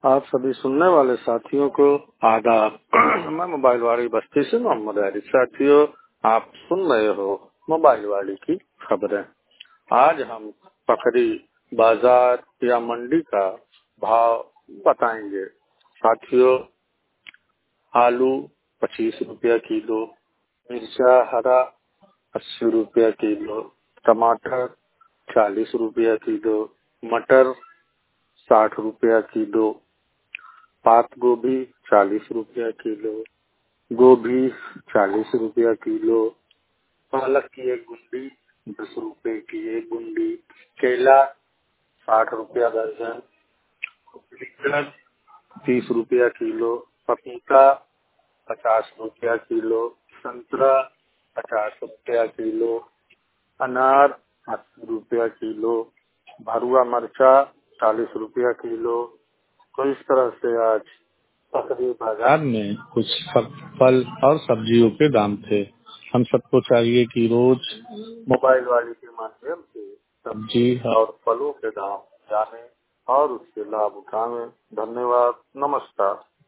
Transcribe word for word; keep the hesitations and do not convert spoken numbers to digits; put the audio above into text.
आप सभी सुनने वाले साथियों को आदाब। मैं मोबाइल वाली बस्ती से मोहम्मद आरिफ। साथियों, आप सुन रहे हो मोबाइल वाली की खबरें। आज हम पकड़ी बाजार या मंडी का भाव बताएंगे। साथियों, आलू पच्चीस रुपया किलो, मिर्चा हरा अस्सी रुपया किलो, टमाटर चालीस रुपया किलो, मटर साठ रुपया किलो, पात गोभी चालीस रुपया किलो, गोभी चालीस रुपया किलो, पालक की एक गुंडी दस रुपए की एक गुंडी, केला साठ रुपया दर्जन, लीटर तीस रुपया किलो, पपीता पचास रुपया किलो, संतरा पचास रुपया किलो, अनार अस्सी रुपया किलो, भरुआ मरचा चालीस रुपया किलो। तो इस तरह से आज पकड़ी बाजार में कुछ सब फल और सब्जियों के दाम थे। हम सबको चाहिए कि रोज मोबाइल वाली के माध्यम से सब्जी और फलों के दाम जाने और उसके लाभ उठाएं। धन्यवाद। नमस्कार।